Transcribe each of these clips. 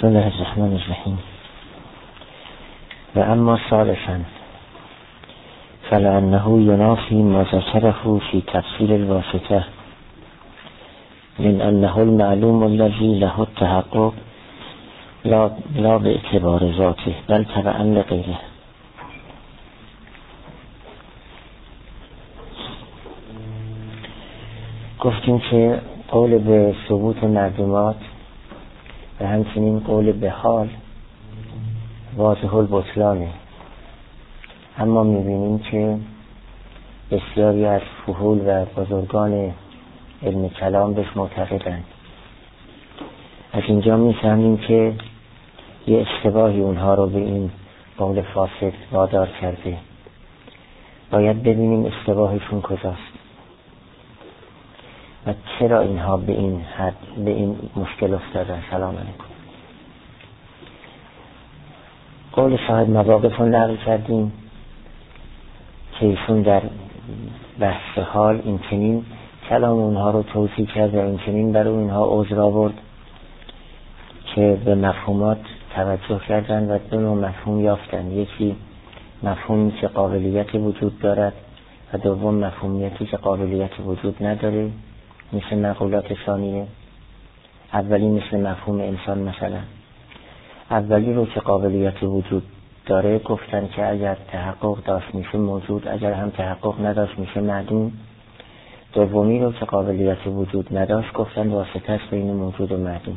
بسم الله الرحمن الرحیم. و اما ثالثا فلأنه ینافی ما ذکره فی تفصیل الواسطه من انه المعلوم الذی له التحقق لا به اعتبار ذاته بل تبعا لغیره. گفتیم که قول به ثبوت معلومات و همچنین قول به حال واضح البطلانه، اما میبینیم که بسیاری از فحول و بزرگان علم کلام بهش معتقدند. از اینجا میفهمیم که یه اشتباهی اونها رو به این قول فاسد وادار کرده. باید ببینیم اشتباهشون کجاست و چرا اینها به این حد به این مشکل افتادن. سلام علیکم. قول صاحب مواقف رو نقل کردیم که ایشون در بحث حال این چنین کلام اونها رو توضیح کرد و این چنین برای اونها عذر آورد که به مفهومات توجه کردن و دو نوع مفهوم یافتن. یکی مفهومی که قابلیت وجود دارد و دوم مفهومیتی که قابلیت وجود نداره، مثل مقولات ثانیه. اولی مثل مفهوم انسان مثلا. اولی رو که قابلیت وجود داره گفتن که اگر تحقق داشت میشه موجود، اگر هم تحقق نداشت میشه معدوم. دومی رو که قابلیت وجود نداشت گفتن واسطه است بین موجود و معدوم.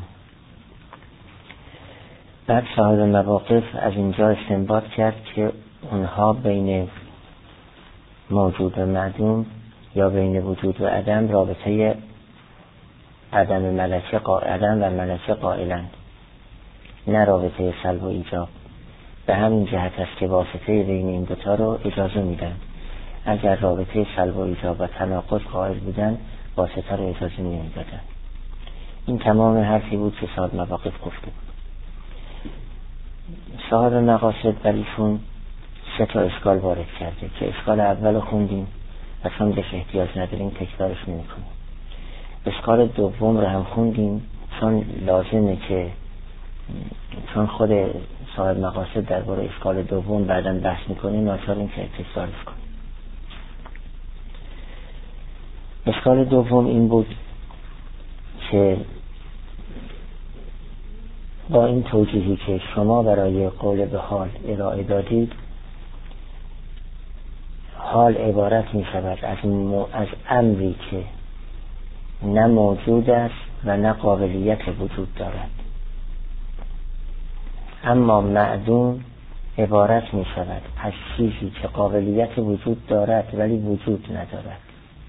بعد صاحب مواقف از اینجا استنباط کرد که اونها بین موجود و معدوم یا بین وجود و عدم رابطه عدم و ملکه قائلند، نه رابطه سلب و ایجاب. به همین جهت است که واسطه بین این دوتا رو اجازه میدن. اگر رابطه سلب و ایجاب و تناقض قائل بودن واسطه رو اجازه نمیدادن. این تمام حرفی بود که صاحب مواقف گفته بود. صاحب مقاصد بریشون سه تا اشکال وارد کرده که اشکال اول خوندیم و چون بهش احتیاج نداریم تکرارش نمی‌کنیم. اشکال دوم رو هم خوندیم چون لازمه که چون خود صاحب مقاصد درباره اشکال دوم بعداً بحث می‌کنیم ناچاریم که تکرارش کنیم. اشکال دوم این بود که با این توجیهی که شما برای قول به حال ارائه دادید، حال عبارت می شود از امری که نه موجود است و نه قابلیت وجود دارد، اما معدوم عبارت می شود از چیزی که قابلیت وجود دارد ولی وجود ندارد.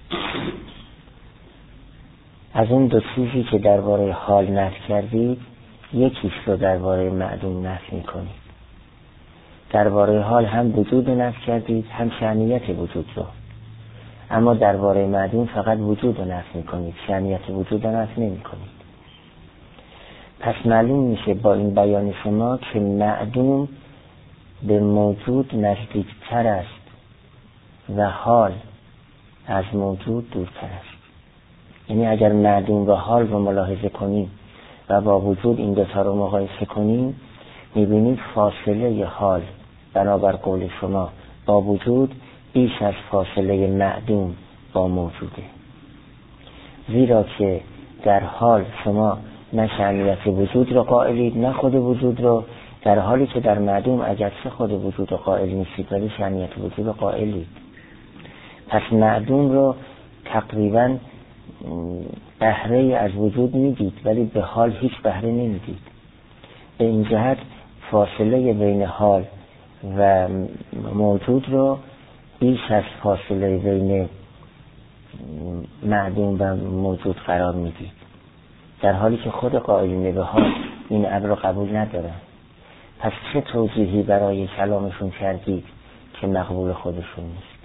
از اون دو چیزی که درباره حال نفی کردید یکیش رو درباره معدوم نفی می کنید. درباره حال هم وجود نفی کردید هم شأنیت وجود رو، اما درباره معدوم فقط وجود رو نفی میکنید، شأنیت وجود رو نفی نمی کنید. پس معلوم میشه با این بیان شما که معدوم به موجود نزدیکتر است و حال از موجود دورتر است. یعنی اگر معدوم و حال رو ملاحظه کنیم و با وجود این دوتا رو مقایسه کنیم میبینید فاصله حال بنابر قول شما با وجود بیش از فاصله معدوم با موجوده، زیرا که در حال شما نه شأنیت وجود رو قائلید نه خود وجود رو، در حالی که در معدوم اگرچه خود وجود رو قائل نیستید ولی شأنیت وجود رو قائلید. پس معدوم رو تقریباً بهره از وجود میدید ولی به حال هیچ بهره نمیدید. به این جهت فاصله بین حال و موجود رو بیش از فاصله بین معدوم و موجود قرار میدید، در حالی که خود قائلین به حال این امر رو قبول ندارن. پس چه توضیحی برای کلامشون کردید که مقبول خودشون نیست؟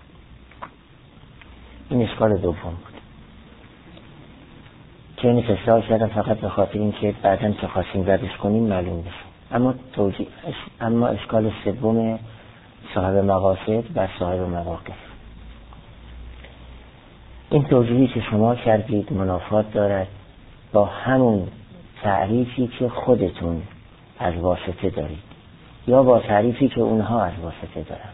این اشکال دوم بود که این تکرار کردم فقط به خاطر این که بعداً که خواستیم ردش کنیم معلوم بشه. اما اشکال سوم صاحب مقاصد و صاحب مواقف، این توضیحی که شما کردید منافات دارد با همون تعریفی که خودتون از واسطه دارید یا با تعریفی که اونها از واسطه دارند.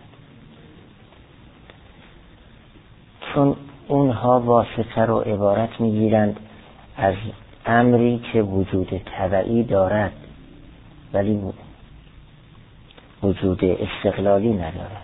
چون اونها واسطه رو عبارت میگیرند از امری که وجود تبعی دارد ولی وجود استقلالی ندارد.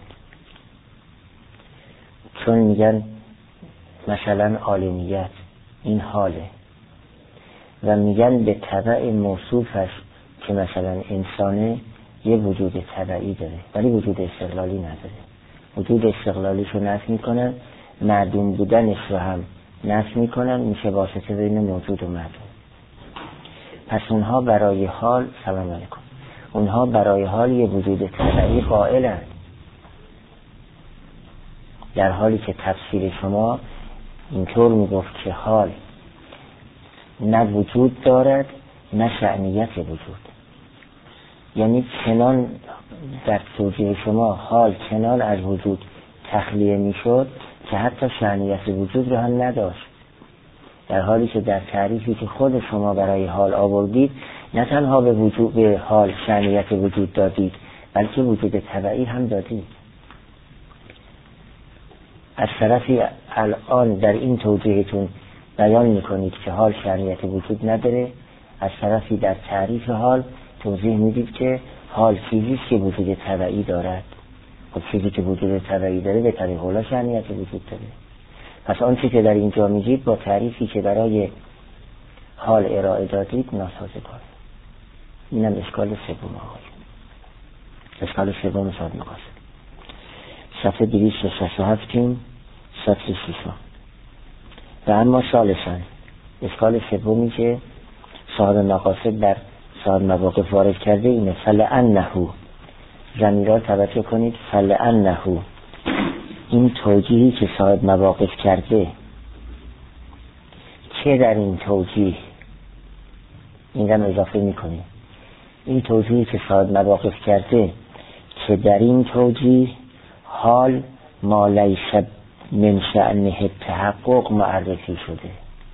چون میگن مثلا عالمیت این حاله و میگن به تبع موصوفش که مثلا انسانه یه وجود تبعی داره ولی وجود استقلالی نداره. وجود استقلالیش رو نفی میکنن، معدوم بودنش رو هم نفی میکنن، میشه واسطه بین موجود و معدوم. پس اونها برای حال سلام علیکم اونها برای حال یه وجود تبعی قائلن، در حالی که تفسیر شما اینطور میگفت که حال نه وجود دارد نه شأنیت وجود. یعنی چنان در توجیه شما حال چنان از وجود تخلیه میشد که حتی شأنیت وجود رو هم نداشت، در حالی که در تعریفی که خود شما برای حال آوردید نه تنها به حال شأنیت وجود دادید بلکه وجود تبعی هم دادید. از طرفی الان در این توجیهتون بیان میکنید که حال شأنیت وجود نداره، از طرفی در تعریف حال توضیح میدید که حال چیزیست که وجود تبعی دارد. خب چیزی که وجود تبعی داره به طریق اولا شأنیت وجود داره. پس آن چیزی که در اینجا میگید با تعریفی که برای حال ارائه دادید ناسازگار. اینم اشکال سوم آقای اشکال سوم صاحب مقاصد صفحه 267 سطر 6. و اما ثالثاً اشکال سومی که صاحب مقاصد در صاحب مواقف وارد کرده اینه فلأنه، ضمیرها توجه کنید، فلأنه این توجیهی که صاحب مواقف کرده چه در این توجیه این هم اضافه میکنیم، این توجیهی که صاحب مواقف کرده که در این توجیه حال ما لیس من شأنه تحقق معرفی شده،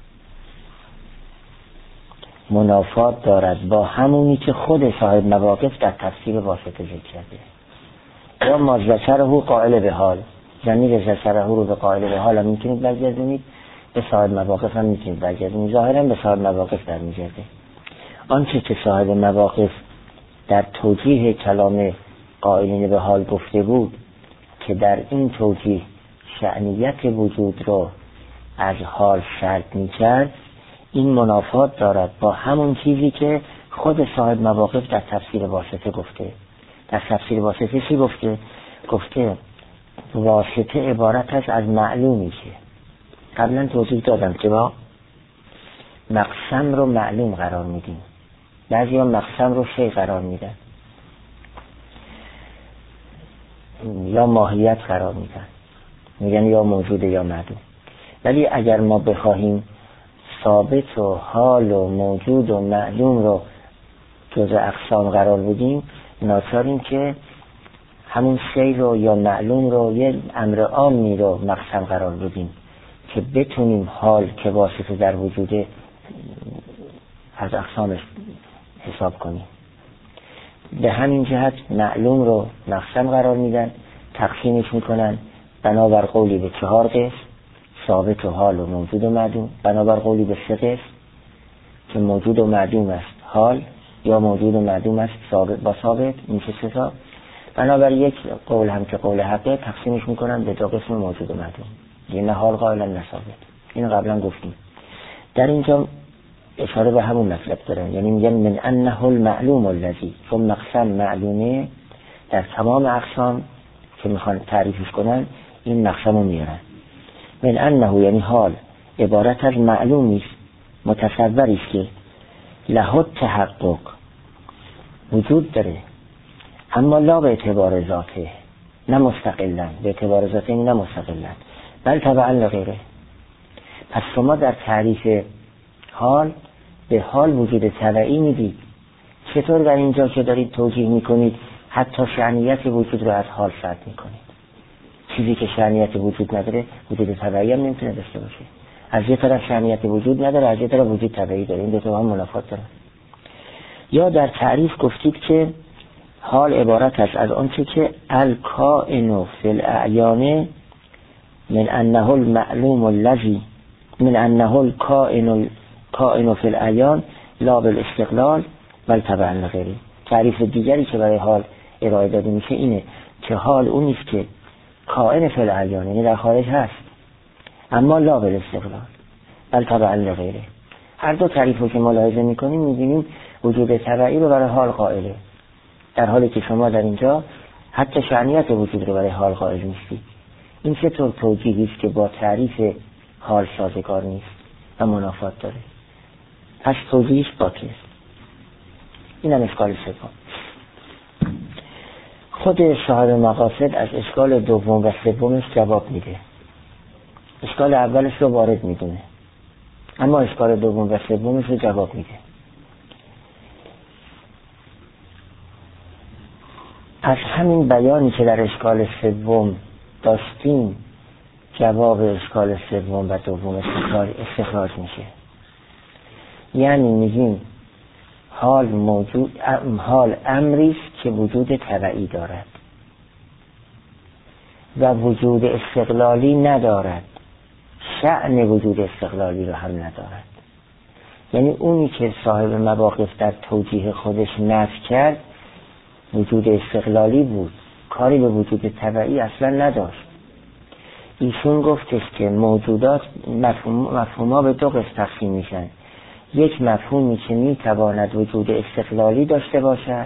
منافات دارد با همونی که خود صاحب مواقف در تفسیر واسطه ذکر کرده. یا ما ذکره قائل به حال، ضمیر ذکره رو به قائل به حال هم میتونید برگردونید، به صاحب مواقف هم میتونید برگردونید، ظاهرا به صاحب مواقف برمیگرده. آنچه که صاحب مواقف در توجیه کلام قائلین به حال گفته بود که در این توجیه شأنیت وجود رو از حال شرط میکرد، این منافات دارد با همون چیزی که خود صاحب مواقف در تفسیر واسطه گفته. در تفسیر واسطه چی گفته؟ گفته واسطه عبارت است از معلومی که قبلا توضیح دادم که با مقسم رو معلوم قرار میدیم، بعضی ها مقسم رو شی قرار میدن یا ماهیت قرار میدن، میگن یا موجود یا معدوم. ولی اگر ما بخواهیم ثابت و حال و موجود و معلوم رو جزء اقسام قرار بدیم، ناچاریم که همون شی رو یا معلوم رو یه امر عامی رو مقسم قرار بدیم که بتونیم حال که واسطه در وجود از اقسامش حساب کنیم. به همین جهت معلوم رو مقسم قرار میدن، تقسیمش میکنن بنابر قولی به 4 قسم، ثابت و حال و موجود و معدوم، بنابر قولی به 3 قسم که موجود و معدوم است حال یا موجود و معدوم است ثابت با ثابت، میشه 3 تا. بنابر یک قول هم که قول حقه تقسیمش میکنن به 2 قسم موجود و معدوم، یعنی حال قائلا نه ثابت. این قبلا گفتیم. در اینجا اشاره به همون مطلب دارن، یعنی میگن من انه المعلوم الذی، چون مقسم معلومه در تمام اقسام که میخوان تعریفش کنن این مقسم رو میارن. من انه یعنی حال عبارت از معلومی است، متصوری است که له تحقق وجود داره، اما لا به اعتبار ذاته، نه مستقلا، به اعتبار ذاته نه مستقلا، بل تبعا لغیره. پس شما در تعریف حال به حال وجود تبعی میدید. چطور در اینجا که دارید توجیه میکنید حتی شأنیت وجود رو از حال شرط میکنید؟ چیزی که شأنیت وجود نداره وجود تبعی هم نمیتونه داشته باشه. از یه طرف شأنیت وجود نداره، از یه طرف وجود تبعی داره، این دو تا هم منافات دارن. یا در تعریف گفتید که حال عبارت است از آنچه که الکائن فی الاعیان من انه المعلوم الذی من انه الکائن فی الاعیان لا بالاستقلال بل تبعا لغیره. تعریف دیگری که برای حال ارائه داده میشه اینه که حال اون است که کائن فی الاعیان، یعنی در خارج هست، اما لا بالاستقلال بل تبعا لغیره. هر دو تعریف رو که ملاحظه میکنیم میبینیم وجود تبعی رو برای حال قائله، در حالی که شما در اینجا حتی شأنیت وجود رو برای حال قائل نیستید. این چطور توجیهی است که با تعریف حال سازگار نیست و منافات داره؟ پس توجیهش باطل است. این هم اشکال سوم. خود صاحب مقاصد از اشکال دوم و سومش جواب میده. اشکال اولش رو وارد میدونه، اما اشکال دوم و سومش رو جواب میده. از همین بیانی که در اشکال سوم داشتیم جواب اشکال سوم و دوم استخراج میشه. یعنی میگیم حال امری است که وجود تبعی دارد و وجود استقلالی ندارد، شأن وجود استقلالی رو هم ندارد. یعنی اونی که صاحب مواقف در توجیه خودش نفی کرد وجود استقلالی بود، کاری به وجود تبعی اصلا نداشت. ایشون گفتش که موجودات مفهوم‌ها به دو قسم تقسیم میشن. یک مفهومی که میتواند وجود استقلالی داشته باشد،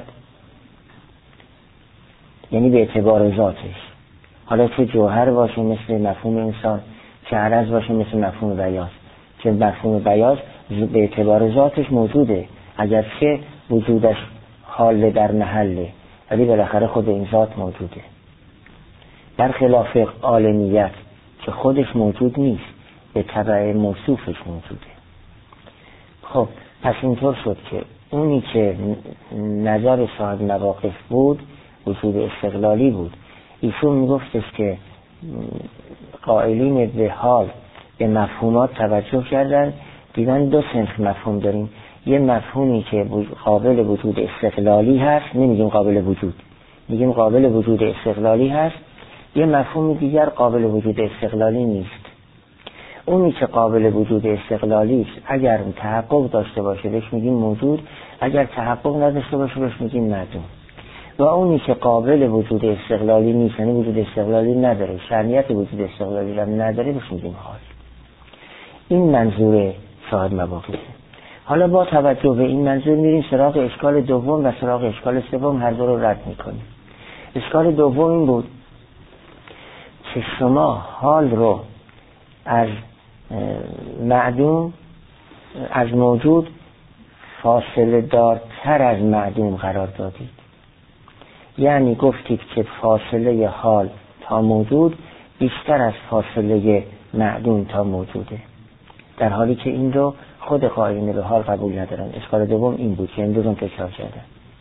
یعنی به اعتبار ذاتش، حالا چه جوهر باشه مثل مفهوم انسان، چه عرض باشه مثل مفهوم بیاض. چه مفهوم بیاض به اعتبار ذاتش موجوده، اگرچه وجودش حال در محله، ولی بالاخره خود این ذات موجوده. برخلاف عالمیت که خودش موجود نیست، به تبع موصوفش موجوده. خب پس اینطور شد که اونی که نظر صاحب مواقف بود وجود استقلالی بود. ایشون میگفتش که قائلین به حال به مفهومات توجه کردن، دیدن دو صنف مفهوم داریم. یه مفهومی که قابل وجود استقلالی هست، نمیگیم قابل وجود، میگیم قابل وجود استقلالی هست. یه مفهوم دیگر قابل وجود استقلالی نیست. اونی که قابل وجود استقلالی است اگر تحقق داشته باشه بهش میگیم موجود، اگر تحقق نداشته باشه بهش میگیم معدوم. و اونی که قابل وجود استقلالی نیست، یعنی وجود استقلالی نداره، شأنیت وجود استقلالی هم نداره، بهش میگیم حال. این منظور صاحب مواقفه. حالا با توجه به این منظور میریم سراغ اشکال دوم و سراغ اشکال سوم، هر دو رو رد میکنیم. اشکال دوم این بود که شما حال رو از معدوم، از موجود فاصله دارتر از معدوم قرار دادید. یعنی گفتید که فاصله حال تا موجود بیشتر از فاصله معدوم تا موجوده، در حالی که این رو خود قائلین به حال قبول ندارن. اشکال دوم این بود که این دوم تکرار کردن.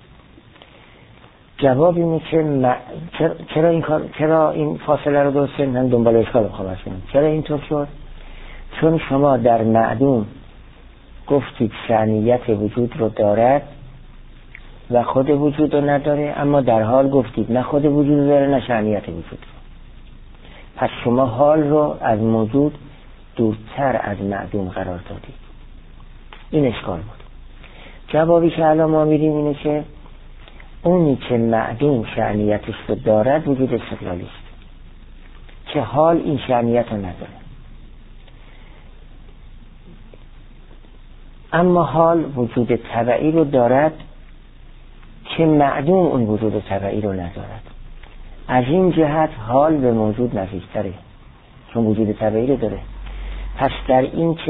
جواب اینه که چرا این فاصله رو درست کردن؟ دنبال اشکال بخوام کنیم. چرا اینطور شد؟ چون شما در معدوم گفتید شأنیت وجود رو دارد و خود وجود رو نداره، اما در حال گفتید نه خود وجود رو داره نه شأنیت وجود رو. پس شما حال رو از موجود دورتر از معدوم قرار دادید. این اشکال بود. جوابی که الان ما میدیم اینه که اونی که معدوم شأنیتش رو دارد وجود استقلالی است، که حال این شأنیت رو نداره. اما حال وجود تبعی رو دارد که معدوم اون وجود تبعی رو ندارد. از این جهت حال به موجود نزدیک‌تره، چون وجود تبعی رو داره. پس در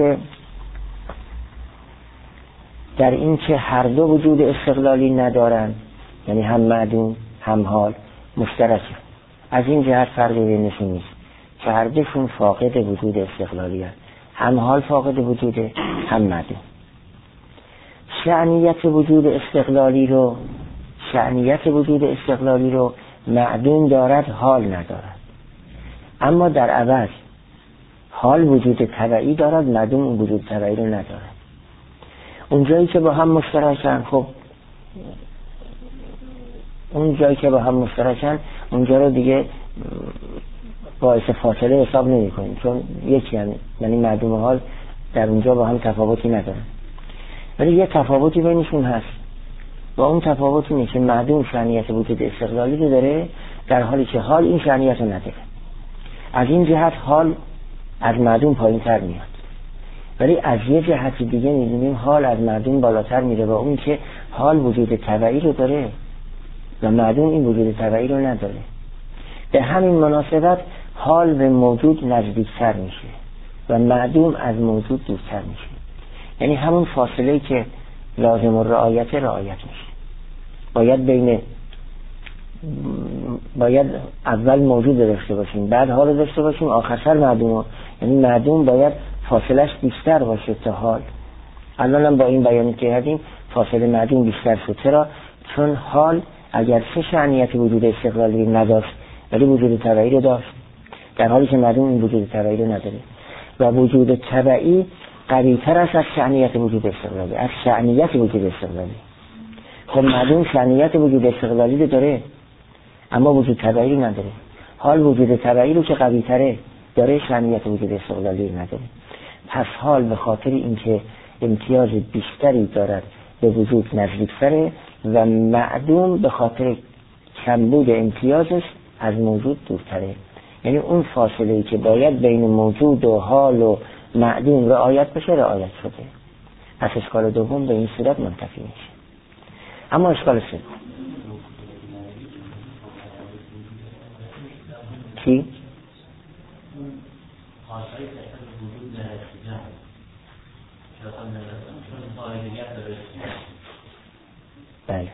این که هر دو وجود استقلالی ندارن، یعنی هم معدوم هم حال مشترکه، از این جهت فرقی بینشون نیست که هر دوشون فاقد وجود استقلالی هست، هم حال فاقد وجوده هم معدوم. شأنیت وجود استقلالی رو معدوم دارد، حال ندارد. اما در عوض حال وجود تبعی دارد، معدوم اون وجود تبعی رو ندارد. اونجایی که با هم مشترکن، خب اون جایی که با هم مشترکن اونجا رو دیگه باعث فاصله حساب نمی کنیم، چون یکی هم، یعنی معدوم حال در اونجا با هم تفاوتی ندارن. ولی یه تفاوتی بینشون هست، با اون تفاوت اینه که معدوم شأنیت وجود استقلالی رو داره، در حالی که حال این شأنیت رو نداره. از این جهت حال از معدوم پایین تر میاد، ولی از یه جهت دیگه می‌بینیم حال از معدوم بالاتر میره، با اون که حال وجود تبعی رو داره و معدوم این وجود تبعی رو نداره. به همین مناسبت حال به موجود نزدیکتر میشه و معدوم از موجود دورتر میشه. یعنی همون فاصله‌ای که لازم الرعایت رعایت میشه. باید اول موجود داشته باشیم، بعد حال داشته باشیم، آخرسر معدوم. یعنی معدوم باید فاصلهش بیشتر باشه تا حال. الان هم با این بیانی که کردیم فاصله معدوم بیشتر شد. چرا؟ چون حال اگر چه شأنیت وجود استقلالی نداشت ولی وجود تبعی رو داشت، در حالی که معدوم این وجود تبعی رو نداره و وجود تبعی قوی‌تر است از شأنیت وجود استقلالی، از شأنیت وجود استقلالی. خب معدوم شأنیت وجود استقلالی رو داره اما وجود تبعی رو نداره. حال وجود تبعی رو که قوی‌تره داره، شأنیت وجود استقلالی رو نداره. پس حال به خاطر اینکه امتیاز بیشتری دارد به وجود نزدیک‌تره و معدوم به خاطر کمبود امتیازش از موجود دورتره. یعنی اون فاصله‌ای که باید بین موجود و حال و معدوم رعایت بشه رعایت شده. پس اشکال دوم به این صورت منتفی میشه. اما اشکال سوم چی؟ بله.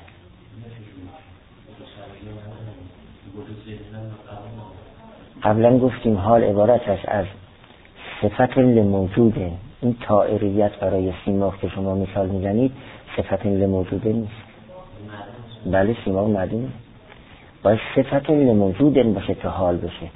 قبلا گفتیم حال عبارت است از صفت لموجوده. این طائریت برای سیماغ که شما مثال میزنید صفت لموجوده نیست. بله سیماغ معدومه، باید صفت لموجوده باشه تا حال بشه.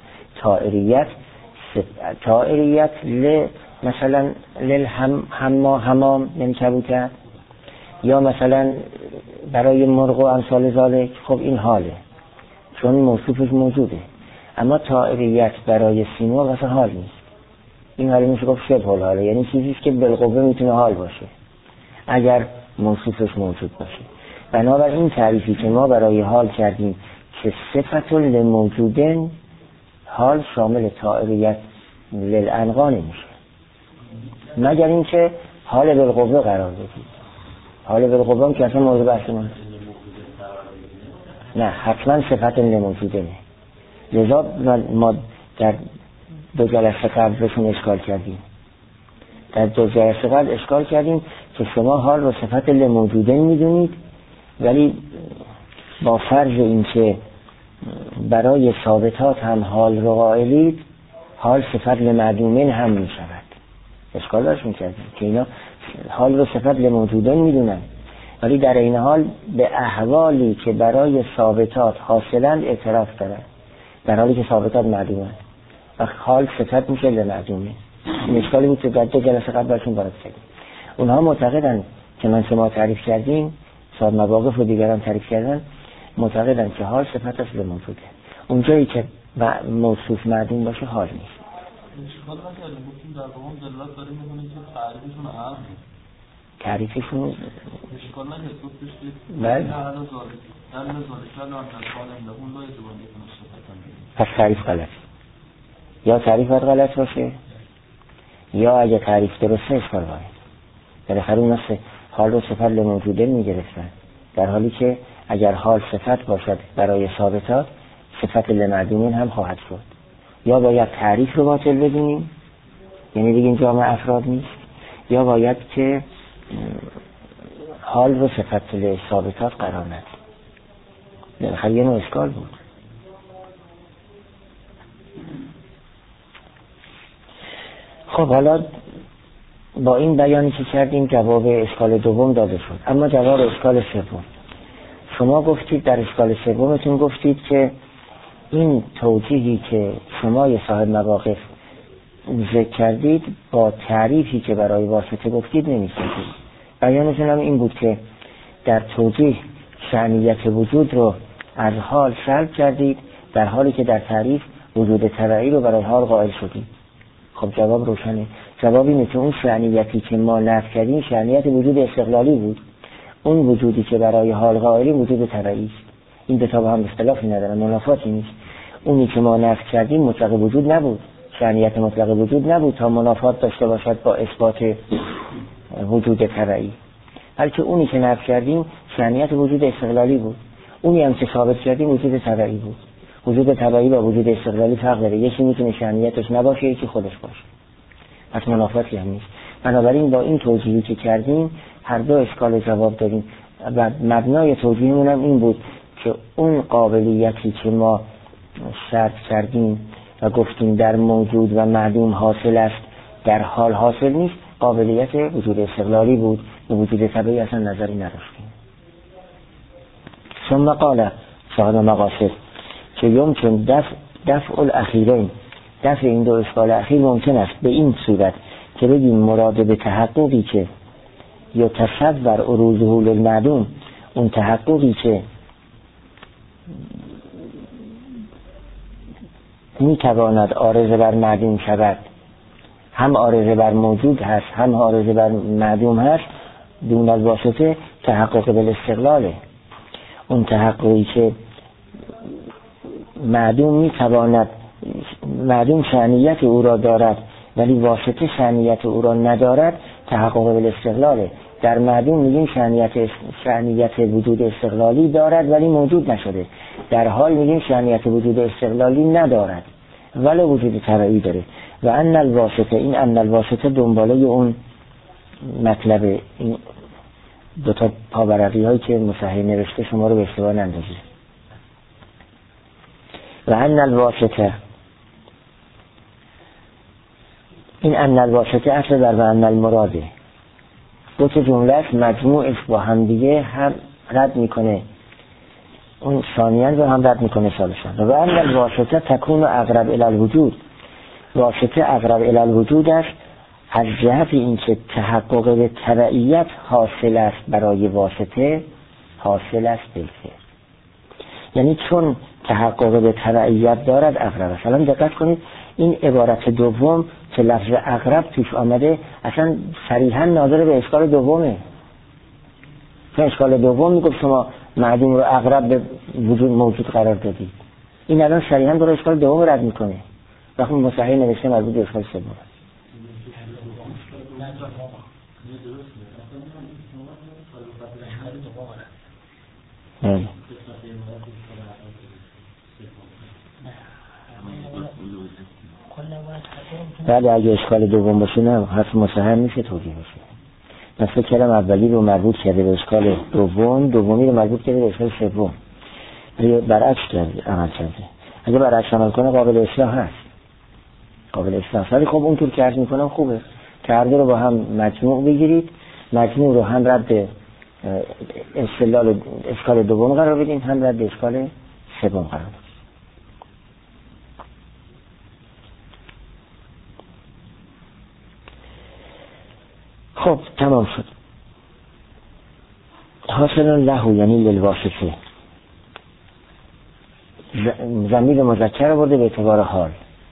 طائریت مثلا حمام یعنی کبوتر، یا مثلا برای مرغ و امثال ذالک، خب این حاله چون موصوفش موجوده. اما طائریت برای سیماغ مثلا حال نیست. این حاله میشه گفت شبه حاله، یعنی چیزیست که بالقوه میتونه حال باشه اگر موصوفش موجود باشه. بنابراین تعریفی که ما برای حال کردیم که صفت لموجودن، حال شامل طائریت للعنقا نمیشه، مگر اینکه حال بالقوه قرار بدید. حال بالقوه هم که اصلا موضوع بحث ما نه، حتما صفت لموجودنه. لذا ما در دو جلسه قبل بهشون اشکال کردیم. در دو جلسه قبل اشکال کردیم که شما حال رو صفت لموجودن میدونید، ولی با فرض اینکه برای ثابتات هم حال رو قائلید، حال صفت لمعدومین هم می شود. اشکال داشت می کردیم که اینا حال رو صفت لموجودن میدونن، ولی در این حال به احوالی که برای ثابتات حاصلند اعتراف دارن، در حالی که ثابتات معدومن و حال صفت میشه لمعدومین. این اشکالی بود که در دو جلسه قبل برشون وارد کردیم. اونها معتقدن که من شما تعریف کردیم، صاحب مواقف و دیگران تعریف کردن، معتقدن که حال صفت است لموجوده. اونجایی که موصوف معدوم باشه حال نیست. اشکال نکردیم، گفتیم در قوام دلالت داره میکنه که تعریفشون اهم تعریفشون اشکال نکرد، گفتش که بله پس تعریف غلط، یا تعریف باید غلط باشه یا اگه تعریف درسته اشکال باید. بالاخره اون حال رو صفت لموجوده میگرفتن، در حالی که اگر حال صفت باشد برای ثابتات، صفت لمعدومین هم خواهد شد. یا باید تعریف رو باطل بدونیم، یعنی بگیم جامع افراد نیست، یا باید که حال رو صفت لثابتات قرار ندیم. بالاخره یه نوع اشکال بود. خب حالا با این بیانی که کردیم جواب اشکال دوم داده شد. اما جواب اشکال سوم، شما گفتید در اشکال سومتون گفتید که این توجیهی که شما صاحب مواقف ذکر کردید با تعریفی که برای واسطه گفتید نمی‌سازید. بیانتون هم این بود که در توجیه شأنیت وجود رو از حال سلب کردید، در حالی که در تعریف وجود تبعی رو برای حال قائل شدید. خب جواب روشنه. جواب اینه که اون شأنیتی که ما نفی کردیم شأنیت وجود استقلالی بود، اون وجودی که برای حال قائلیم وجود تبعی است. این دو تا با هم اختلافی ندارن، منافاتی نیست. اونی که ما نفی کردیم مطلق وجود نبود، شأنیت مطلق وجود نبود تا منافات داشته باشد با اثبات وجود تبعی، بلکه اونی که نفی کردیم شأنیت وجود استقلالی بود. اونی هم که ثابت کردیم وجود تبعی بود. وجود تبعی با وجود استقلالی فرق داره، یکی میتونه شأنیتش نباشه، یکی خودش باشه، پس منافاتی هم نیست. بنابراین با این توجیهی که کردیم هر دو اشکال جواب داریم و مبنای توجیهمون هم این بود که اون قابلیتی که ما شرط کردیم و گفتیم در موجود و معدوم حاصل است در حال حاصل نیست، قابلیت وجود استقلالی بود، به وجود طبعی اصلا نظری نداشتیم. ثم قال صاحب مقاصد که یمکن دفع الاخیرین، دفع این دو اشکال اخیر ممکن است به این صورت که بگیم مراد به تحققی که یا تصور عروضه للمعدوم، اون تحققی که میتواند عارضه بر معدوم شود، هم عارضه بر موجود هست هم عارضه بر معدوم هست، دون الواسطه تحقق بالاستقلاله. اون تحققی که معدوم میتواند، معدوم شأنیت او را دارد ولی واسطه شأنیت او را ندارد، تحقق بالاستقلاله. در معدوم میگیم شأنیت وجود استقلالی دارد ولی موجود نشده، در حال میگیم شأنیت وجود استقلالی ندارد ولی وجود تبعی داره. و ان الواسطه، این ان الواسطه دنباله اون مطلب، این دوتا پاورقی هایی که مصحح نوشته شما رو به اشتباه نندازید. و ان الواسطه، این ان الواسطه اصل در و ان المراده، دو تا جمله است مجموعش با هم دیگه هم رد میکنه اون ثانیان رو هم رد میکنه ثالثان. و ان الواسطه تکون اقرب الی الوجود، واسطه اقرب الی الوجود است از جهت اینکه تحقق به تبعیت حاصل است برای واسطه، حاصل است بالفعل، یعنی چون تحقق به تبعیت دارد اقرب است. الان دقت کنید این عبارت دوم که لفظ اقرب توش آمده اصلا صریحا ناظر به اشکال دومه. چون اشکال دوم میگفت شما معدوم رو اقرب به وجود موجود قرار دادید، این الان صریحا داره اشکال دوم رد میکنه. وقتی مصحح نوشته مربوط به اشکال سوم. بعد اگه اشکال دوم باشه نه حرف مصحح میشه توجیه باشه. من فکر کردم اولی رو مربوط کرده به اشکال دوم، دومی رو مربوط کرده به اشکال سوم. برعکس عمل کرده. اگه برعکس عمل کنه قابل اصلاح هست، قابل اصلاح. ولی خب اونطور که عرض میکنم خوبه که هر دو رو با هم مجموع بگیرید، مجموع رو هم رد استدلال اشکال دوم قرار بدین، هم رد اشکال سوم قرار بدین. خب تمام شد. حاصل له یعنی للواسطه، ضمیر مذکر رو برده به اعتبار حال.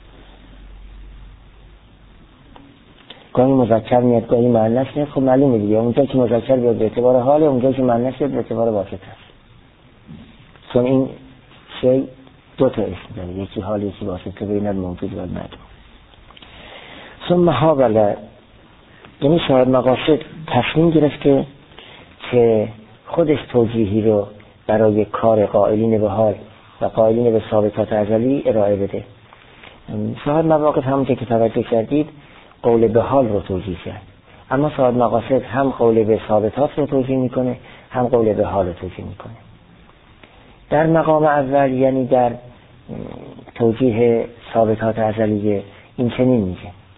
گاهی مذکر میاد گاهی مؤنث میاد، خب معلومه دیگه اونجا که مذکر بیاد به اعتبار حال، اونجا که مؤنث بیاد به اعتبار واسطه است. چون این شی دو تا اسم داره، یکی حال یکی واسطه بین الموجود و المعدوم. ثم حاول، یعنی صاحب مقاصد تصمیم گرفته که خودش توجیهی رو برای کار قائلین به حال و قائلین به ثابتات ازلی ارائه بده. صاحب مواقف همونطور که توجه کردید قول به حال رو توجیه کرد، اما صاحب مقاصد هم قول به ثابتات رو توجیه میکنه هم قول به حال رو توجیه میکنه. در مقام اول یعنی در توجیه ثابتات ازلیه این چنین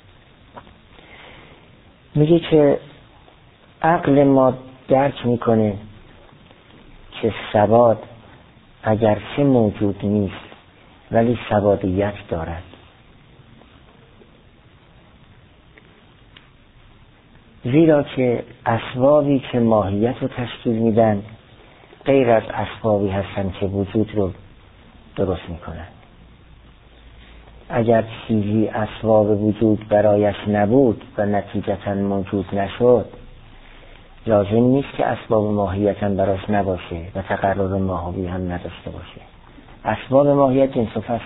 میگه که عقل ما درک میکنه که سواد اگرچه موجود نیست ولی سوادیت دارد، زیرا که اسبابی که ماهیت رو تشکیل میدن غیر از اسبابی هستند که وجود رو درست میکنن. اگر چیزی اسباب وجود برایش نبود و نتیجتا موجود نشد، لازم نیست که اسباب ماهیتا براش نباشه و تقرر ماهوی هم نداشته باشه. اسباب ماهیت جنس و فصل،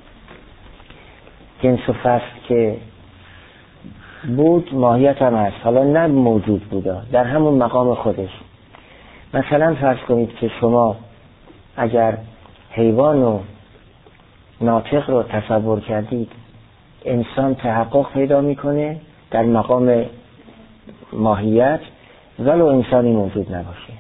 جنس و فصل که بود ماهیت هم هست، حالا نه موجود بوده در همون مقام خودش. مثلا فرض کنید که شما اگر حیوان و ناطق رو تصور کردید، انسان تحقق پیدا میکنه در مقام ماهیت ولو انسانی موجود نباشه.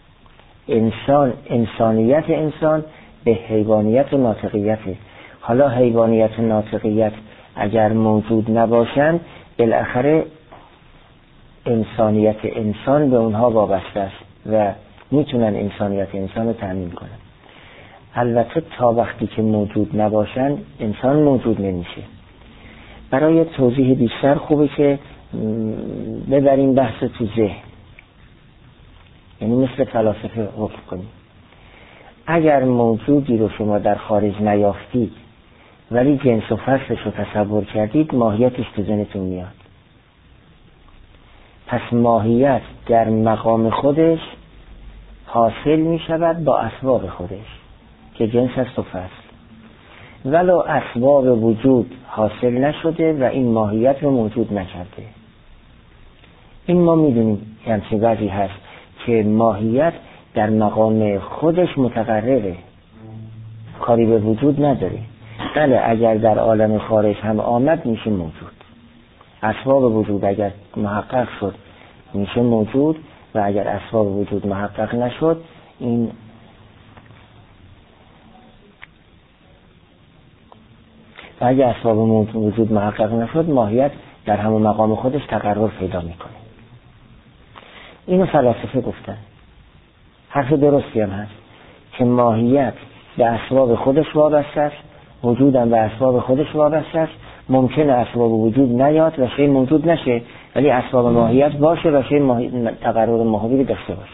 انسانیت انسان به حیوانیت و ناطقیت. حالا حیوانیت و ناطقیت اگر موجود نباشن، بالاخره انسانیت انسان به اونها وابسته است و میتونن انسانیت انسان رو تامین کنن. البته تا وقتی که موجود نباشن انسان موجود نمیشه. برای توضیح بیشتر خوبه که ببریم بحث تو ذهن، یعنی مثل فلاسفه حکم کنیم. اگر موجودی رو شما در خارج نیافتید ولی جنس و فصلش رو تصور کردید، ماهیتش تو ذهنتون میاد. پس ماهیت در مقام خودش حاصل می شود با اسباب خودش که جنس است و فصل، ولو اسباب وجود حاصل نشده و این ماهیت رو موجود نکرده. این ما میدونیم که همچین وضعی هست که ماهیت در مقام خودش متقرره، کاری به وجود نداره. بله اگر در عالم خارج هم آمد میشه موجود. اسباب وجود اگر محقق شد میشه موجود و اگر اسباب وجود محقق نشد، این و اگر اسباب وجود محقق نشد، ماهیت در همون مقام خودش تقرر پیدا میکنه. اینو فلاسفه گفتن. حرف درستی هم هست که ماهیت به اسباب خودش وابسته است، وجودم به اسباب خودش وابسته است. ممکنه اسباب وجود نیاد و شی موجود نشه، ولی اسباب ماهیت باشه و شی تقرر ماهوی داشته باشه.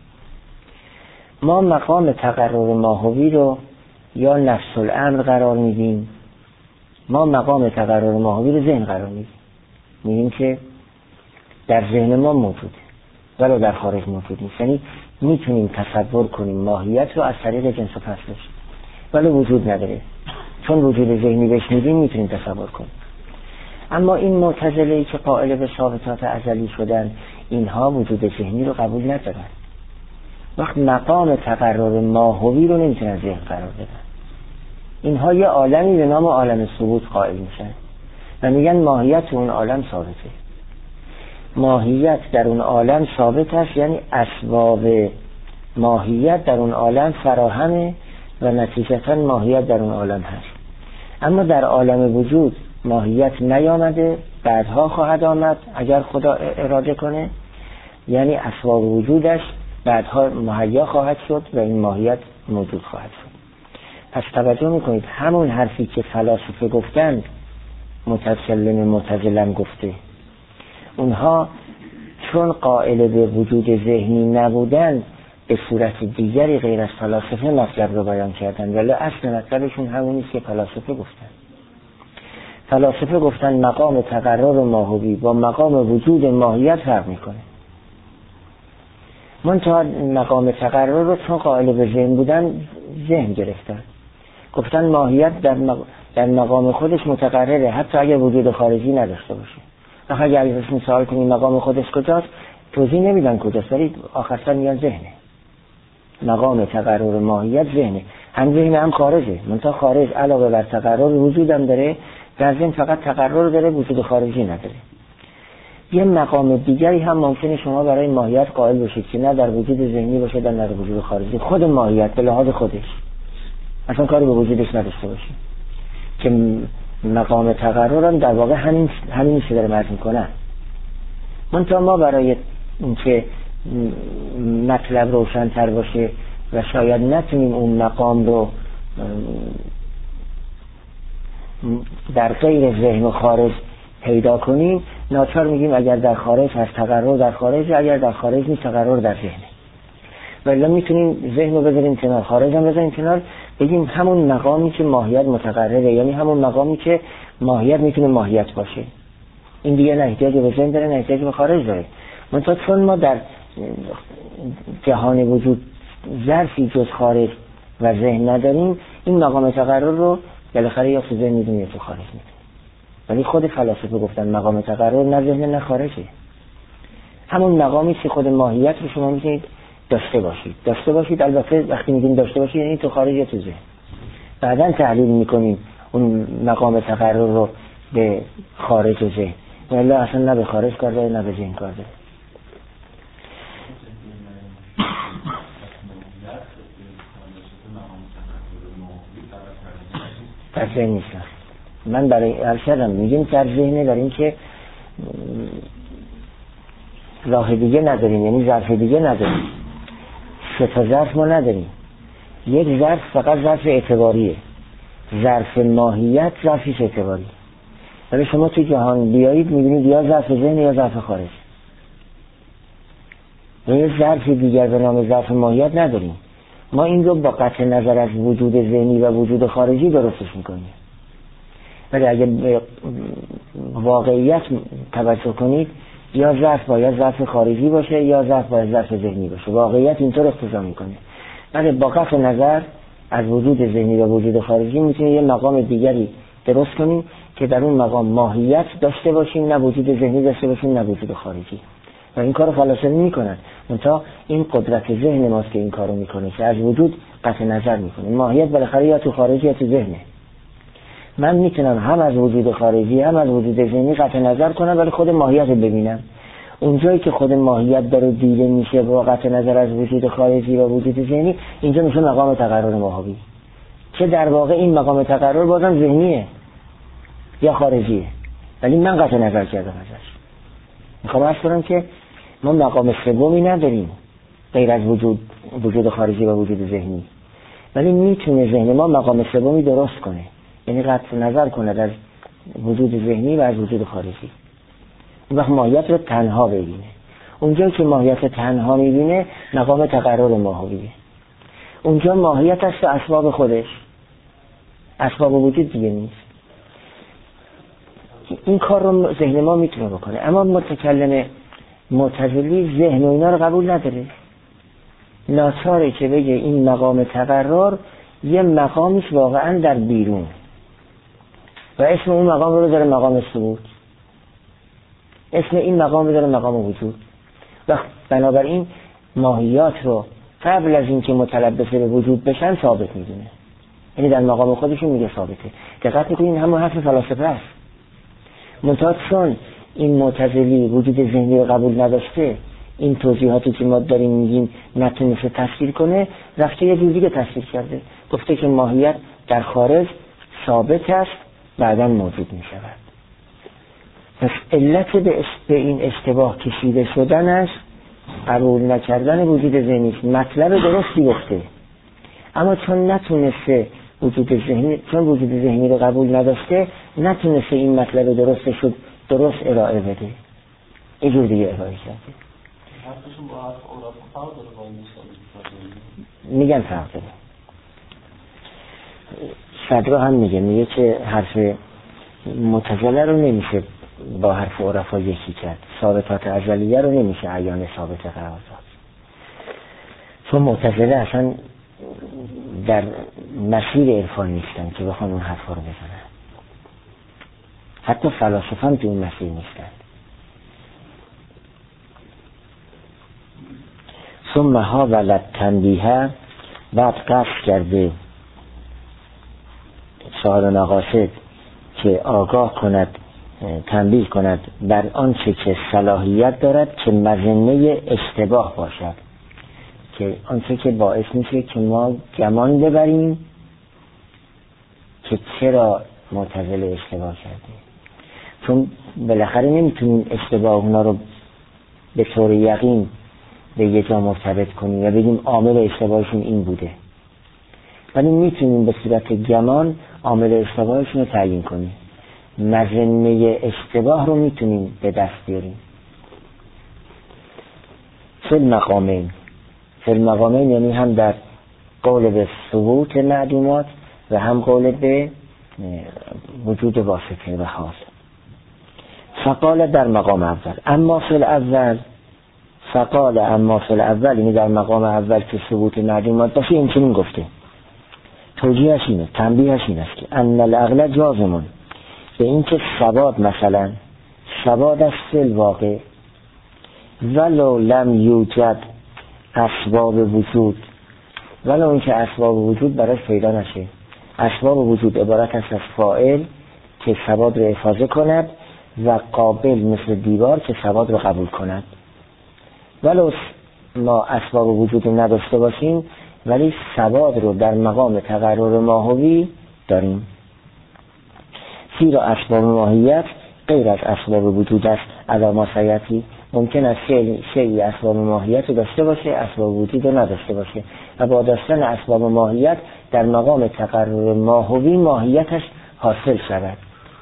ما مقام تقرر ماهوی رو یا نفس الامر قرار میدیم، ما مقام تقرر ماهوی رو ذهن قرار میدیم. میگیم که در ذهن ما موجوده ولو در خارج موجود نیست. یعنی میتونیم تصور کنیم ماهیت رو از طریق جنس و فصلش ولو وجود نداره، چون وجود ذهنی بهش میدیم میتونیم تصور کنیم. اما این معتزله‌ای که قائل به ثابتات ازلی شدن، اینها وجود ذهنی رو قبول ندارن. وقت مقام تقرر ماهوی رو نمیتونن ذهن قرار بدن. اینها یه عالمی به نام عالم ثبوت قائل میشن و میگن ماهیت اون عالم ثابته. ماهیت در اون عالم ثابت است، یعنی اسباب ماهیت در اون عالم فراهمه و نتیجتا ماهیت در اون عالم هست. اما در عالم وجود ماهیت نیامده، بعدها خواهد آمد اگر خدا اراده کنه، یعنی اسباب وجودش بعدها مهیا خواهد شد و این ماهیت موجود خواهد شد. پس توجه میکنید همون حرفی که فلاسفه گفتن متکلم معتزله گفته. اونها چون قائل به وجود ذهنی نبودن، به صورت دیگری غیر از فلاسفه مطلب رو بیان کردن، ولی اصل مطلبشون همونیست که فلاسفه گفتن. فلاسفه گفتن مقام تقرر ماهوی با مقام وجود ماهیت فرق میکنه. منتها مقام تقرر رو چون قائل به ذهن بودن ذهن گرفتن، گفتن ماهیت در مقام خودش متقرره حتی اگر وجود خارجی نداشته باشه. آخه اگر ازشون سوال کنیم مقام خودش کجاست، توضیح نمیدن کجاست، ولی آخرسر میگن ذهنه. مقام تقرر ماهیت ذهنه، هم ذهن هم خارجه. منتها خارج علاوه بر تقرر وجودم داره، در ذهن فقط تقرر داره، وجود خارجی نداره. یه مقام دیگری هم ممکنه شما برای ماهیت قائل باشید که نه در وجود ذهنی باشه نه در وجود خارجی، خود ماهیت به لحاظ خودش اصلا کاری به وجودش نداشته باشه، که مقام تقرر هم در واقع همین چیز داره مرز میکنن. منتها ما برای اینکه مطلب روشن‌تر باشه و شاید نتونیم اون مقام رو در غیر ذهن و خارج پیدا کنیم، ناچار میگیم اگر در خارج هست تقرر در خارج، اگر در خارج نیست تقرر در ذهنه. ولی میتونیم ذهن رو بذاریم کنار، خارج هم بذاریم کنار، بگیم همون مقامی که ماهیت متقرره، یعنی همون مقامی که ماهیت میتونه ماهیت باشه. این دیگه نه احتیاج به ذهن داره نه احتیاج به خارج داره. منتها چون ما در جهان وجود ظرفی جز خارج و ذهن نداریم، این مقام تقرر رو بالاخره یا تو ذهن میدونیم یا تو خارج میدونیم. ولی خود فلاسفه گفتن مقام تقرر نه ذهن نه خارجه، همون مقامی که خود ماهیت رو شما میتونید داشته باشید. البته وقتی میگیم داشته باشید یعنی تو خارج یا تو ذهن. بعداً تحلیل میکنیم اون مقام تقرر رو به خارج و ذهن، ولی اصلا نه به خارج کار داره نه به ذهن کار داره. در ذهن نیست. من برای ارشدم میگیم در ذهنه، در این که راه دیگه نداریم، یعنی ظرف دیگه نداریم. 3 تا ظرف ما نداریم. یک ظرف فقط ظرف اعتباریه، ظرف ماهیت ظرفش اعتباری. ولی شما توی جهان بیایید میبینید یا ظرف ذهن یا ظرف خارج. یه ظرف دیگر به نام ظرف ماهیت نداریم. ما این رو با قطع نظر از وجود ذهنی و وجود خارجی درستش میکنیم. ولی اگر به واقعیت توجه کنید، یا ظرف باید ظرف خارجی باشه یا ظرف باید ظرف ذهنی باشه. واقعیت اینطور اقتضا میکنه. ولی با قطع نظر از وجود ذهنی و وجود خارجی میتونید یه مقام دیگری درست کنیم که در اون مقام ماهیت داشته باشیم، نه وجود ذهنی داشته باشیم نه وجود خارجی. و این کارو فلاسفه میکنن. منتها این قدرت ذهن ماست که این کارو میکنه، که از وجود قطع نظر میکنه. ماهیت بالاخره یا تو خارجی یا تو ذهنه. من میتونم هم از وجود خارجی هم از وجود ذهنی قطع نظر کنم، ولی خود ماهیت رو ببینم. اونجایی که خود ماهیت داره دیده میشه با قطع نظر از وجود خارجی و وجود ذهنی، اینجا میشه مقام تقرر ماهوی، که در واقع این مقام تقرر بازم ذهنیه یا خارجیه، ولی من قطع نظر کردم ازش. میخوام عرض کنم که ما مقام سومی نداریم غیر از وجود خارجی و وجود ذهنی، ولی میتونه ذهن ما مقام سومی درست کنه، یعنی قطع نظر کنه از وجود ذهنی و از وجود خارجی. اون وقت ماهیت رو تنها ببینه. اونجایی که ماهیت تنها میبینه مقام تقرر ماهویه. اونجا ماهیت است اسباب خودش، اسباب وجود دیگه نیست. این کار رو ذهن ما میتونه بکنه. اما متکلم معتزلی ذهن و اینا رو قبول نداره. ناچاره که بگه این مقام تقرر یه مقامیش واقعا در بیرون و اسم اون مقام رو داره مقام ثبوت، اسم این مقام رو داره مقام وجود. و بنابراین ماهیات رو قبل از اینکه متلبس به وجود بشن ثابت میدونه، یعنی در مقام خودشون میگه ثابته. دقت میکنین همون حرف فلاسفه است. منتها چون این معتزلی وجود ذهنی رو قبول نداشته، این توضیحاتی که ما داریم میگیم نتونسته تفسیر کنه، رفته یه جور دیگه تفسیر کرده، گفته که ماهیت در خارج ثابت است بعداً موجود میشود. پس علت به این اشتباه کشیده شدن است قبول نکردن وجود ذهنی. مطلب درستی گفته، اما چون نتونسته چون وجود ذهنی رو قبول نداشته، نتونسته این مطلب درست شد درست ارائه بده، این جور دیگه ارائه کرده. حرفشون با حرف عرفا فرق داره با این مثال میگن فرق داره. صدرا هم میگه که حرف معتزله رو نمیشه با حرف عرفا یکی کرد، ثابتات ازلیه رو نمیشه عیان ثابت قرار داد، چون معتزله اصلا در مسیر عرفان نیستن که بخوان اون حرفا رو بزنن. حتی فلاسفه هم تو اون مسیر نیستن. ثم ها ولد تنبیه، بعد قصد کرده صاحب مقاصد که آگاه کند، تنبیه کند بر آنچه که صلاحیت دارد که مظنه اشتباه باشد، که آنچه که باعث میشه که ما گمان ببریم که چرا معتزله اشتباه کرده. چون بالاخره نمیتونیم اشتباه اونا رو به طور یقین به یه جا مرتبط کنیم یا بگیم عامل اشتباهشون این بوده، ولی میتونیم به صورت گمان عامل اشتباهشون رو تعیین کنیم. مظنه اشتباه رو میتونیم به دست بیاریم. چه مقامین فی المقامین یعنی هم در قول به ثبوت معدومات و هم قول به وجود واسطه و حال. فقال در مقام اول اما فی الاول، فقال اما فی الاول یعنی در مقام اول که ثبوت معدومات باشه این چنین گفته. توجیهش اینه، تنبیهش این است که ان العقل جازمون، به این که ثبات مثلا ثبات است فی الواقع ولو لم یوجد اسباب وجود، ولو اینکه اسباب وجود براش پیدا نشه. اسباب وجود عبارت است از فاعل که ثبات رو افاضه کند و قابل مثل دیوار که ثبات رو قبول کند. ولو ما اسباب وجود نداشته باشیم ولی ثبات رو در مقام تقرر ماهوی داریم. زیرا اسباب ماهیت غیر از اسباب وجود است. علامه سیاتی ممکن است شیئی اسباب ماهیت رو داشته باشه، اسباب وجود رو نداشته باشه و با داشتن اسباب ماهیت در مقام تقرر ماهوی ماهیتش حاصل شود.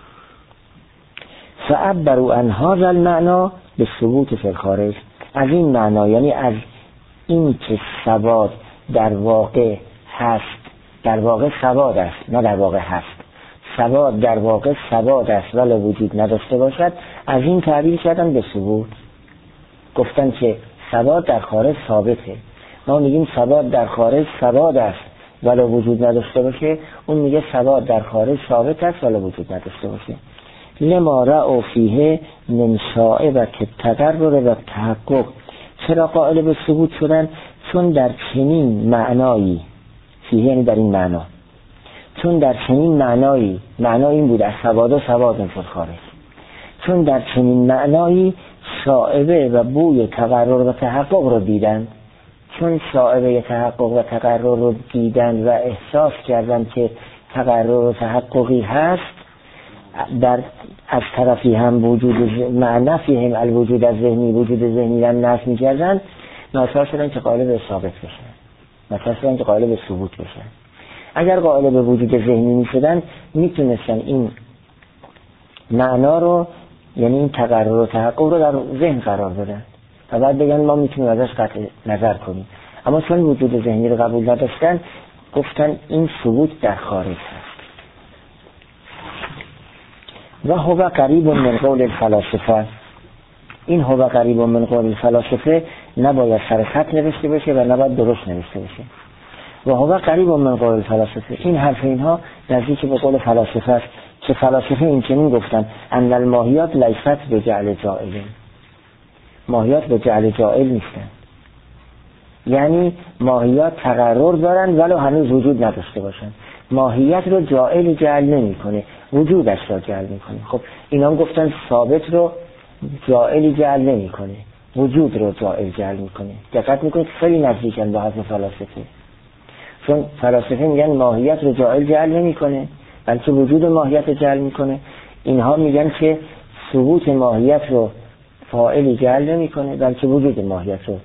فعبروا عن هذا المعنى به ثبوت فی الخارج، از این معنا یعنی از این که ثبات در واقع هست، در واقع ثبات است نه در واقع هست، ثبات در واقع ثبات است ولی وجود نداشته باشد، از این تعبیر کردن به ثبوت. گفتن که ثبات در خارج ثابته، ما میگیم ثبات در خارج ثبات است ولی وجود نداشته باشه، اون میگه ثبات در خارج ثابت است ولی وجود نداشته باشه. لما رأوا فیه من شائبة التقرر و تحقق، چرا قائل به ثبوت شدن؟ چون در چنین معنایی، فیه یعنی در این معنا، چون در چنین معنایی، معنا این بود از ثبات و ثبات فی الخارج، چون در چنین معنایی شائبه و بوی تقرر و تحقق رو دیدن، چون شائبه تحقق و تقرر رو دیدن و احساس کردن که تقرر و تحققی هست، در از طرفی هم وجود معنفی هم الوجود از ذهنی، وجود ذهنی هم نفی می‌کردن، ناچار شدن که قائل به ثابت بشن، ناچار شدن که قائل به ثبوت بشن. اگر قائل به وجود ذهنی می‌شدن میتونستن این معنا رو یعنی این تقرر و تحقق رو در ذهن قرار بدن و بعد بگن ما میتونیم ازش قطع نظر کنیم، اما چون وجود ذهنی رو قبول نداشتن گفتن این ثبوت در خارج هست. و هو قریب من قول الفلاسفه، این هو قریب من قول الفلاسفه نباید سر خط نوشته بشه و نباید درست نوشته بشه. و هو قریب من قول الفلاسفه، این حرف اینها نزدیک به قول فلاسفه است که فلاسفه این چنین گفتن ان الماهیات لیست به جعل جائل، ماهیات به جعل جائل نیستن، یعنی ماهیات تقرر دارن ولو هنوز وجود نداشته باشن، ماهیت رو جائل جعل نمی کنه، وجودش را جعل می کنه. خب اینا هم گفتن ثابت رو جائل جعل نمی کنه، وجود رو جائل جعل می کنه. دقت می کنید خیلی نزدیکن به حرف فلاسفه، چون فلاسفه میگن ماهیت رو جائل جعل نمی کنه بلکه وجود ماهیت جعل می کنه، اینها میگن که ثبوت ماهیت رو فاعل جعل نمی کنه بلکه وجود ماهیت رو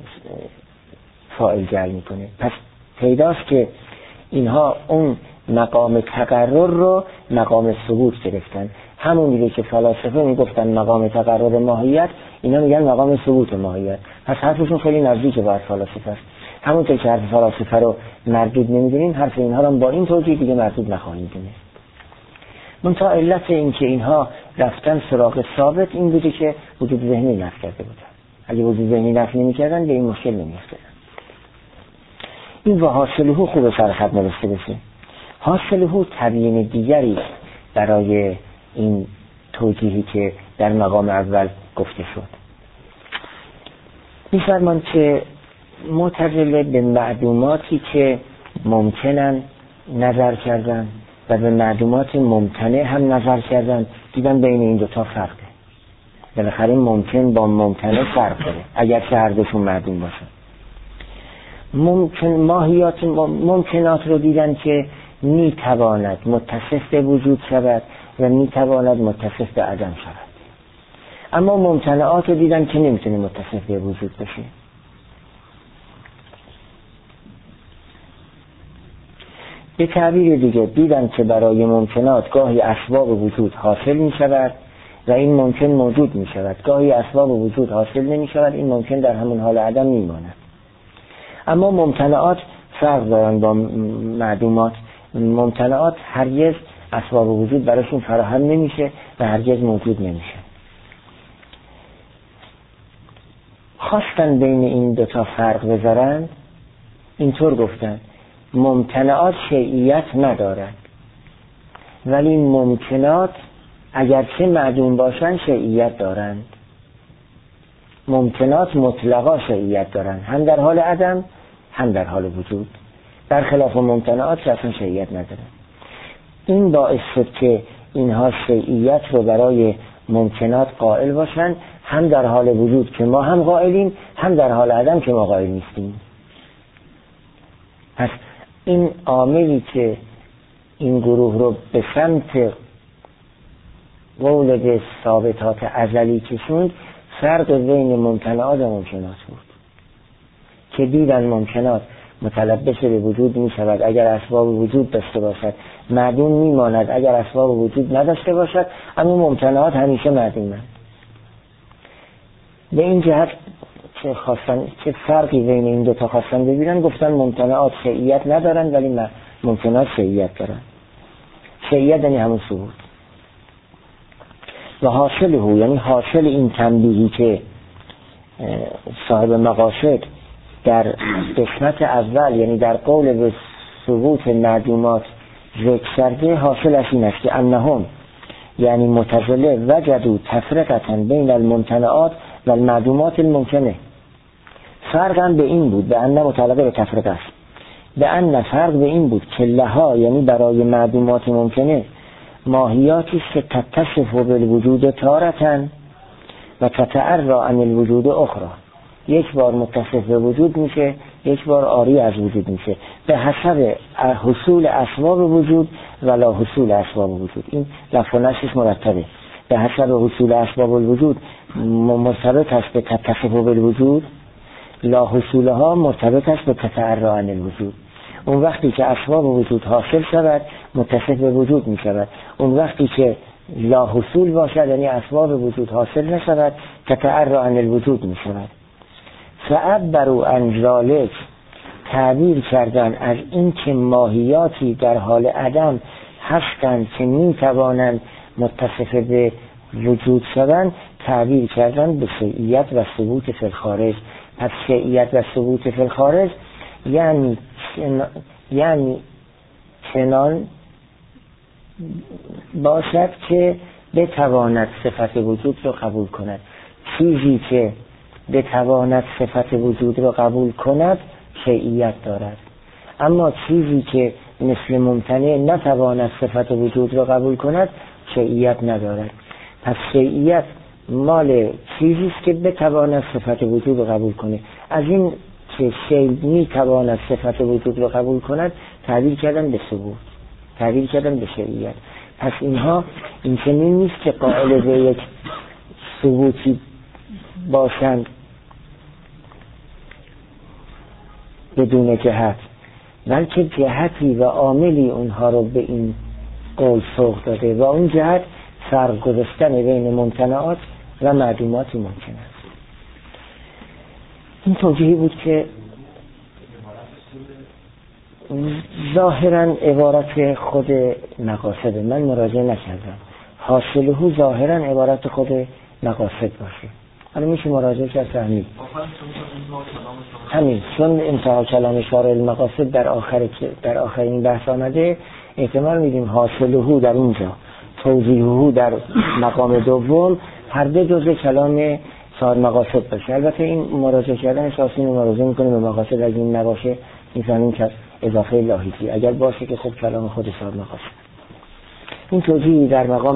فاعل جعل می کنه. پس پیداست که اینها اون مقام تقرر رو مقام ثبوت گرفتن، همون میگه که فلاسفه میگفتن مقام تقرر ماهیت، اینا میگن مقام ثبوت ماهیت. پس حرفشون خیلی نزدیک به فلاسفه است. همونطور که حرف فلاسفه رو مردود نمیدونیم، حرف اینها رو با این توجیه دیگه مردود نخواهیم دونست. منتها علت این که اینها رفتن سراغ ثابت این بوده که وجود ذهنی نفی کرده بودن. اگه وجود ذهنی نفی نمی‌کردن به این مشکل نمی‌افتادن. این و حاصله خوب سر خط نوشته بشه. حاصله تبیین دیگری برای این توجیهی که در مقام اول گفته شد. می‌فرمان که معتزله به معدوماتی که ممکنن نظر کردن و به معدومات ممتنع هم نظر کردن، دیدن بین این دوتا فرقه. بالاخره ممکن با ممتنع فرق داره اگر که هر دوشون معدوم باشن. ممکنات رو دیدن که میتواند متصف به وجود شود و میتواند متصف به عدم شود، اما ممتنعات رو دیدن که نمیتونه متصف به وجود بشه. به تعبیر دیگه دیدن که برای ممکنات گاهی اسباب وجود حاصل می شود و این ممکن موجود می شود، گاهی اسباب وجود حاصل نمی شود، این ممکن در همون حال عدم می ماند. اما ممتنعات فرق دارن با معدومات. ممتنعات هرگز اسباب وجود براشون فراهم نمیشه و هرگز موجود نمیشه. خواستن بین این دوتا فرق بذارن، اینطور گفتن ممتنعات شیعیت ندارن ولی ممکنات اگرچه معدوم باشن شیعیت دارند. ممکنات مطلقا شیعیت دارند، هم در حال عدم هم در حال وجود، برخلاف ممتنعات که اصلا شیعیت ندارن. این باعث شد که اینها شیعیت رو برای ممکنات قائل باشن، هم در حال وجود که ما هم قائلیم، هم در حال عدم که ما قائل نیستیم. پس این عاملی که این گروه رو به سمت قول به ثابتات ازلی کشوند فرق بین ممکنات و ممکنات بود که دیدن ممکنات متلبس به وجود می شود اگر اسباب وجود داشته باشد، معدوم می ماند اگر اسباب وجود نداشته باشد، اما ممکنات همیشه معدومند. به این جهت چه فرقی بین این دوتا خواستن ببینن، گفتن ممکنات شیعیت ندارن ولی ممکنات شیعیت دارن. شیعیت یعنی همون ثبوت. و حاصله، یعنی حاصل این تنبیهی که صاحب مقاصد در قسمت اول یعنی در قول به ثبوت معدومات ذکر کرده، حاصلش این است که انهم یعنی معتزله وجدوا تفرقة بین الممتنعات و المعدومات الممکنه. فرق هم به این بود، به ان متعلقه به تفرقه است، به ان فرق به این بود که لها یعنی برای معدومات ممکنه ماهیاتی است که تتصف بالوجود تارة و تتعرى عن الوجود اخرى، یک بار متصف به وجود میشه، یک بار عاری از وجود میشه، به حسب حصول اسباب وجود ولا حصول اسباب وجود. این لفظ و نشرش مرتبه، به حسب حصول اسباب الوجود مرتبط است به تتصف بالوجود، لا حصولها مرتبط است به تتعرى عن الوجود. اون وقتی که اسباب وجود حاصل شود متصف به وجود می شود، اون وقتی که لا حصول باشد یعنی اسباب وجود حاصل نشود تتعرى عن الوجود می شود. فعبروا عن ذلک، تعبیر کردن از این که ماهیاتی در حال عدم هستند که می توانند متصف به وجود شوند، تعبیر کردن به شیعیت و ثبوت فی الخارج. پس شیعیت و ثبوت فی الخارج یعنی چنان باشد که بتواند صفت وجود رو قبول کند. چیزی که بتواند صفت وجود رو قبول کند شیعیت دارد، اما چیزی که مثل ممتنع نتواند صفت وجود رو قبول کند شیعیت ندارد. پس شیعیت مال چیزی است که بتواند صفت وجود رو قبول کنه. از این که شیء میتواند صفت وجود رو قبول کند تعبیر کردن به ثبوت، تعبیر کردن به شیعیت. پس اینها این چنین نیست که قائل به یک ثبوتی باشند بدون جهت، بلکه جهتی و عاملی اونها رو به این قول سوق داده و اون جهت فرق گذاشتن بین ممتنعات و معدومات ممکن است. این توجیهی بود که ظاهرا عبارت خود مقاصد من مراجعه نکردم، حاصله ظاهرا عبارت خود مقاصد باشه. حالا میشه مراجعه کرد فهمید همین، چون انتها کلام شارح المقاصد در آخر این بحث آمده، احتمال میدیم حاصله در اینجا توضیحه در مقام دوم هر دو جزء کلام صاحب مقاصد باشه. البته این مراجعه کردن اساسی مراجعه میکنه به مقاصد، اگه این نباشه میفهمیم که اضافه لاحقی، اگر باشه که خب کلام خود صاحب مقاصد. این توضیحی در مقام